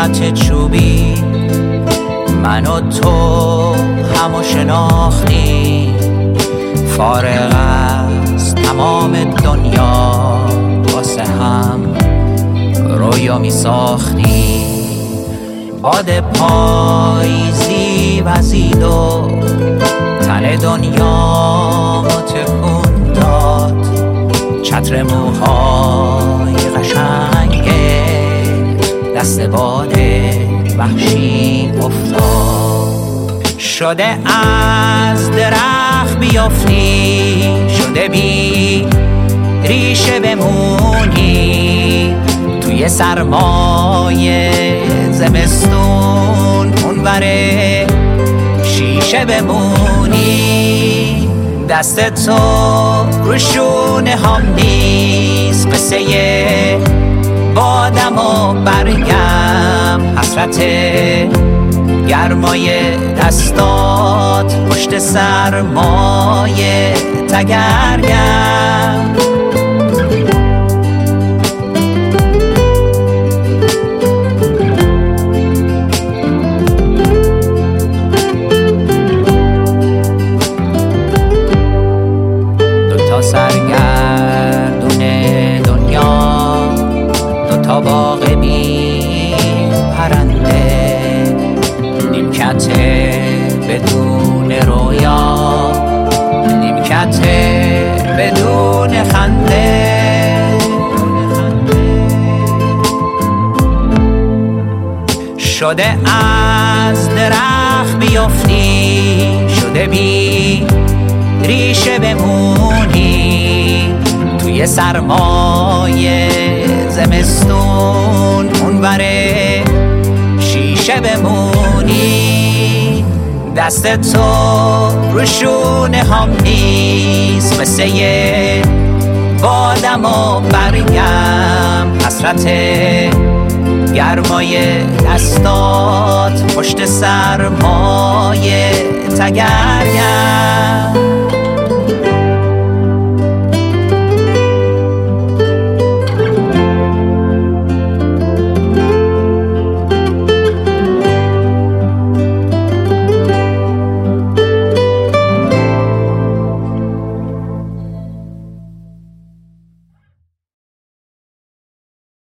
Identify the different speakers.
Speaker 1: خط چوبی من و تو همو شناختیم، فارغ از تمام دنیا واسه هم رویا می ساختیم. باد پاییزی وزید و تن دنیا متکون داد، چتر موهای قشنگه دست باد وحشی افتاد. شده از درخت بیافتی، شده بی ریشه بمونی، توی سرمایه زمستون اونوره شیشه بمونی. دست تو رو شونه هم نیست، قصه بادم و برگم، حسرت گرمای دستات پشت سرمایه تگرگم. دوتا سرگردون دنیا، دوتا باغ بی پرنده، نیمکت بدون رویا، نیمکت بدون خنده. شده از درخت بیافتی، شده بی ریشه بمونی، توی سرمایه زمستون اونوره شیشه بمونی. دست تو رو شونه هم نیست، قصه بادم و برگم، حسرت گرمای دستات پشت سرمایه تگرگم.